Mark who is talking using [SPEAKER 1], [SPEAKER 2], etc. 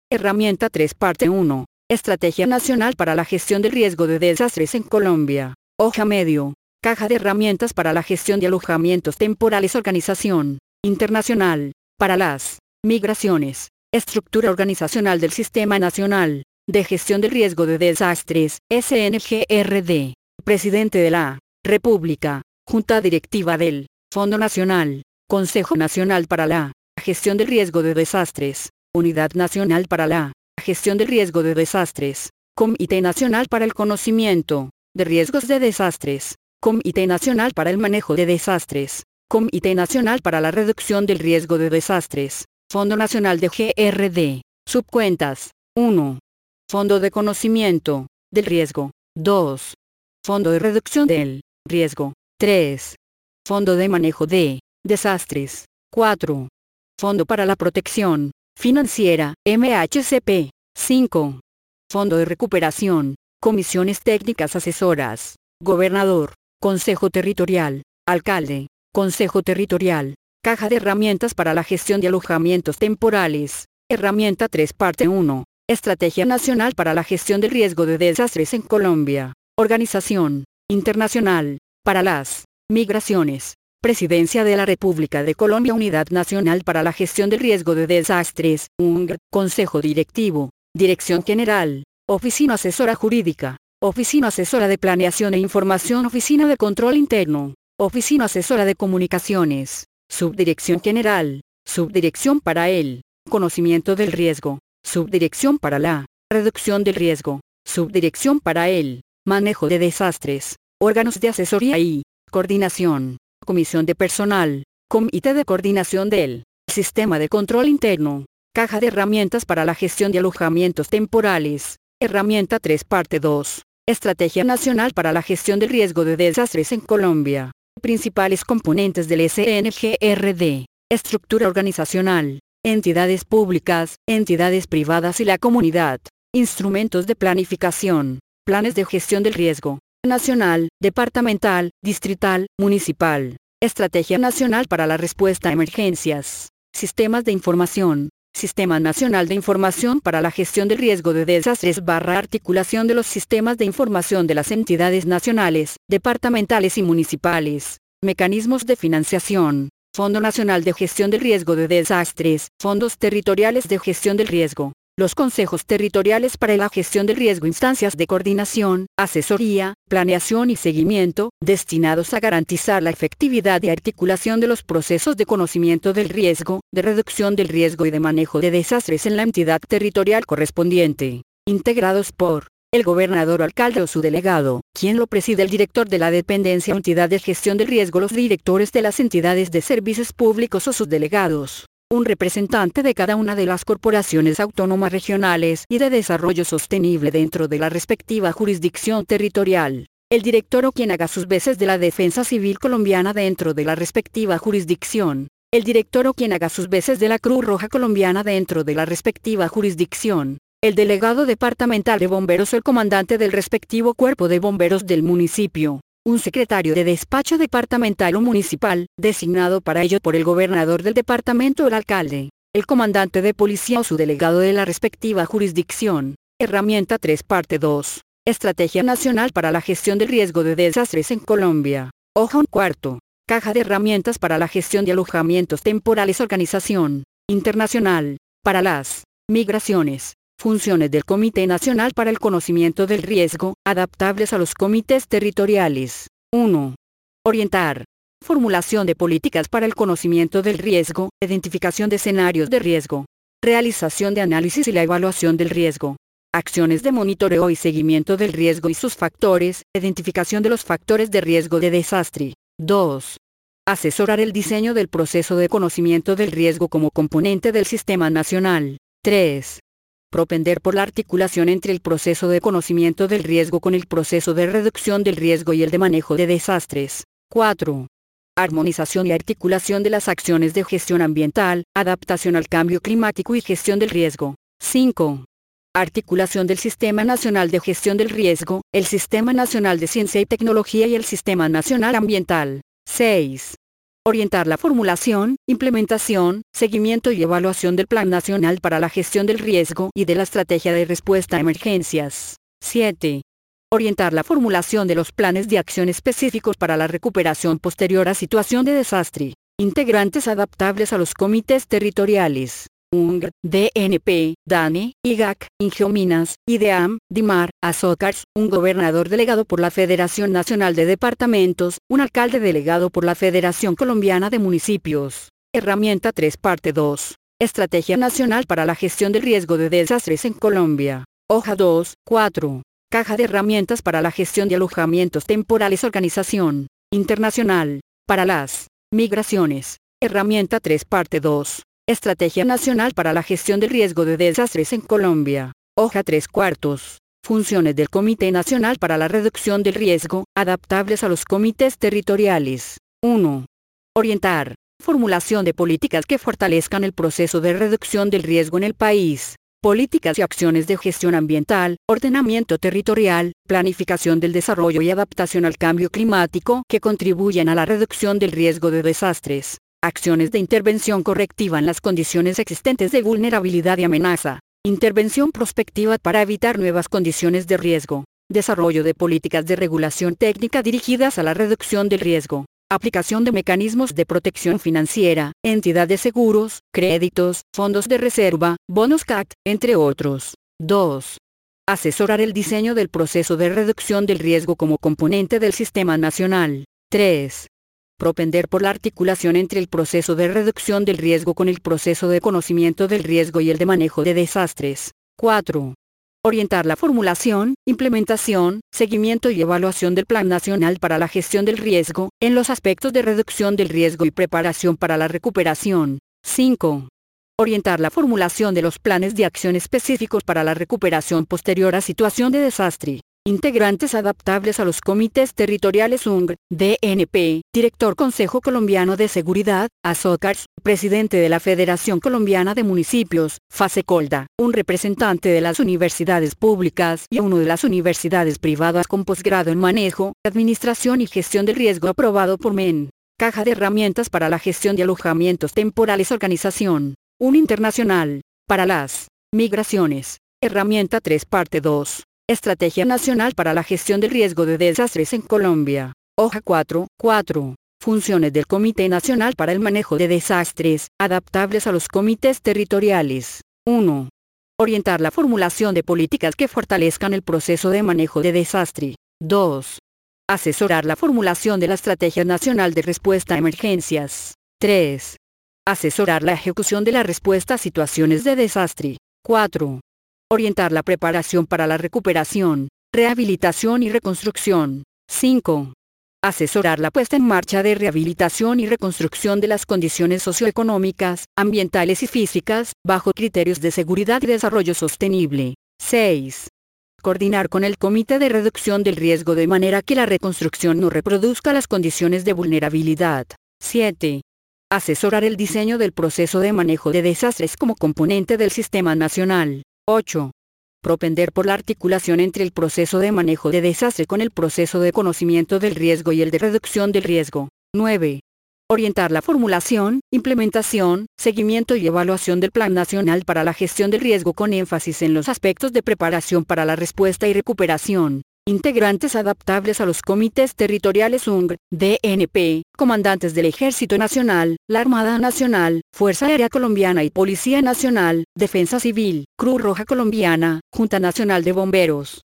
[SPEAKER 1] Herramienta 3 Parte 1. Estrategia Nacional para la Gestión del Riesgo de Desastres en Colombia. Hoja medio. Caja de herramientas para la gestión de alojamientos temporales. Organización internacional para las migraciones. Estructura organizacional del Sistema Nacional de Gestión del Riesgo de Desastres, SNGRD. Presidente de la República. Junta Directiva del Fondo Nacional. Consejo Nacional para la Gestión del Riesgo de Desastres. Unidad Nacional para la Gestión del Riesgo de Desastres. Comité Nacional para el Conocimiento de Riesgos de Desastres. Comité Nacional para el Manejo de Desastres. Comité Nacional para la Reducción del Riesgo de Desastres. Fondo Nacional de GRD. Subcuentas. 1. Fondo de Conocimiento del Riesgo. 2. Fondo de Reducción del Riesgo. 3. Fondo de Manejo de Desastres. 4. Fondo para la Protección Financiera, MHCP. 5. Fondo de Recuperación. Comisiones Técnicas Asesoras. Gobernador. Consejo Territorial. Alcalde. Consejo Territorial. Caja de herramientas para la gestión de alojamientos temporales. Herramienta 3 Parte 1. Estrategia Nacional para la Gestión del Riesgo de Desastres en Colombia. Organización internacional para las migraciones. Presidencia de la República de Colombia. Unidad Nacional para la Gestión del Riesgo de Desastres, UNGR. Consejo Directivo. Dirección General. Oficina Asesora Jurídica. Oficina Asesora de Planeación e Información. Oficina de Control Interno. Oficina Asesora de Comunicaciones. Subdirección General. Subdirección para el Conocimiento del Riesgo. Subdirección para la Reducción del Riesgo. Subdirección para el Manejo de Desastres. Órganos de asesoría y coordinación. Comisión de Personal. Comité de Coordinación del Sistema de Control Interno. Caja de herramientas para la gestión de alojamientos temporales. Herramienta 3 Parte 2. Estrategia Nacional para la Gestión del Riesgo de Desastres en Colombia. Principales componentes del SNGRD. Estructura organizacional. Entidades públicas, entidades privadas y la comunidad. Instrumentos de planificación. Planes de gestión del riesgo. Nacional, departamental, distrital, municipal. Estrategia Nacional para la Respuesta a Emergencias. Sistemas de información. Sistema Nacional de Información para la Gestión del Riesgo de Desastres / articulación de los sistemas de información de las entidades nacionales, departamentales y municipales. Mecanismos de financiación. Fondo Nacional de Gestión del Riesgo de Desastres. Fondos territoriales de gestión del riesgo. Los consejos territoriales para la gestión del riesgo. Instancias de coordinación, asesoría, planeación y seguimiento, destinados a garantizar la efectividad y articulación de los procesos de conocimiento del riesgo, de reducción del riesgo y de manejo de desastres en la entidad territorial correspondiente. Integrados por el gobernador o alcalde o su delegado, quien lo preside, el director de la dependencia o entidad de gestión del riesgo, los directores de las entidades de servicios públicos o sus delegados. Un representante de cada una de las corporaciones autónomas regionales y de desarrollo sostenible dentro de la respectiva jurisdicción territorial. El director o quien haga sus veces de la Defensa Civil Colombiana dentro de la respectiva jurisdicción. El director o quien haga sus veces de la Cruz Roja Colombiana dentro de la respectiva jurisdicción. El delegado departamental de bomberos o el comandante del respectivo cuerpo de bomberos del municipio. Un secretario de despacho departamental o municipal, designado para ello por el gobernador del departamento o el alcalde, el comandante de policía o su delegado de la respectiva jurisdicción. Herramienta 3 Parte 2. Estrategia Nacional para la Gestión del Riesgo de Desastres en Colombia. Hoja 1/4. Caja de herramientas para la gestión de alojamientos temporales. Organización internacional para las migraciones. Funciones del Comité Nacional para el Conocimiento del Riesgo, adaptables a los comités territoriales. 1. Orientar. Formulación de políticas para el conocimiento del riesgo, identificación de escenarios de riesgo. Realización de análisis y la evaluación del riesgo. Acciones de monitoreo y seguimiento del riesgo y sus factores, identificación de los factores de riesgo de desastre. 2. Asesorar el diseño del proceso de conocimiento del riesgo como componente del Sistema Nacional. 3. Propender por la articulación entre el proceso de conocimiento del riesgo con el proceso de reducción del riesgo y el de manejo de desastres. 4. Armonización y articulación de las acciones de gestión ambiental, adaptación al cambio climático y gestión del riesgo. 5. Articulación del Sistema Nacional de Gestión del Riesgo, el Sistema Nacional de Ciencia y Tecnología y el Sistema Nacional Ambiental. 6. Orientar la formulación, implementación, seguimiento y evaluación del Plan Nacional para la Gestión del Riesgo y de la Estrategia de Respuesta a Emergencias. 7. Orientar la formulación de los planes de acción específicos para la recuperación posterior a situación de desastre, integrantes adaptables a los comités territoriales. UNGR, DNP, DANE, IGAC, Ingiominas, IDEAM, DIMAR, ASOCARS, un gobernador delegado por la Federación Nacional de Departamentos, un alcalde delegado por la Federación Colombiana de Municipios. Herramienta 3 Parte 2. Estrategia Nacional para la Gestión del Riesgo de Desastres en Colombia. Hoja 2, 4. Caja de herramientas para la gestión de alojamientos temporales. Organización Internacional para las Migraciones. Herramienta 3 Parte 2. Estrategia Nacional para la Gestión del Riesgo de Desastres en Colombia. Hoja 3/4. Funciones del Comité Nacional para la Reducción del Riesgo, adaptables a los comités territoriales. 1. Orientar. Formulación de políticas que fortalezcan el proceso de reducción del riesgo en el país. Políticas y acciones de gestión ambiental, ordenamiento territorial, planificación del desarrollo y adaptación al cambio climático que contribuyen a la reducción del riesgo de desastres. Acciones de intervención correctiva en las condiciones existentes de vulnerabilidad y amenaza. Intervención prospectiva para evitar nuevas condiciones de riesgo. Desarrollo de políticas de regulación técnica dirigidas a la reducción del riesgo. Aplicación de mecanismos de protección financiera, entidad de seguros, créditos, fondos de reserva, bonos CAC, entre otros. 2. Asesorar el diseño del proceso de reducción del riesgo como componente del sistema nacional. 3. Propender por la articulación entre el proceso de reducción del riesgo con el proceso de conocimiento del riesgo y el de manejo de desastres. 4. Orientar la formulación, implementación, seguimiento y evaluación del Plan Nacional para la Gestión del Riesgo, en los aspectos de reducción del riesgo y preparación para la recuperación. 5. Orientar la formulación de los planes de acción específicos para la recuperación posterior a situación de desastre. Integrantes adaptables a los comités territoriales. UNGR, DNP, Director Consejo Colombiano de Seguridad, ASOCARS, Presidente de la Federación Colombiana de Municipios, FASECOLDA, un representante de las universidades públicas y uno de las universidades privadas con posgrado en Manejo, Administración y Gestión del Riesgo aprobado por MEN. Caja de herramientas para la gestión de alojamientos temporales. Organización Internacional para las Migraciones. Herramienta 3 Parte 2. Estrategia Nacional para la Gestión del Riesgo de Desastres en Colombia. Hoja 4/4. Funciones del Comité Nacional para el Manejo de Desastres, adaptables a los comités territoriales. 1. Orientar la formulación de políticas que fortalezcan el proceso de manejo de desastre. 2. Asesorar la formulación de la Estrategia Nacional de Respuesta a Emergencias. 3. Asesorar la ejecución de la respuesta a situaciones de desastre. 4. Orientar la preparación para la recuperación, rehabilitación y reconstrucción. 5. Asesorar la puesta en marcha de rehabilitación y reconstrucción de las condiciones socioeconómicas, ambientales y físicas, bajo criterios de seguridad y desarrollo sostenible. 6. Coordinar con el Comité de Reducción del Riesgo de manera que la reconstrucción no reproduzca las condiciones de vulnerabilidad. 7. Asesorar el diseño del proceso de manejo de desastres como componente del sistema nacional. 8. Propender por la articulación entre el proceso de manejo de desastre con el proceso de conocimiento del riesgo y el de reducción del riesgo. 9. Orientar la formulación, implementación, seguimiento y evaluación del Plan Nacional para la Gestión del Riesgo con énfasis en los aspectos de preparación para la respuesta y recuperación. Integrantes adaptables a los comités territoriales. UNGR, DNP, comandantes del Ejército Nacional, la Armada Nacional, Fuerza Aérea Colombiana y Policía Nacional, Defensa Civil, Cruz Roja Colombiana, Junta Nacional de Bomberos.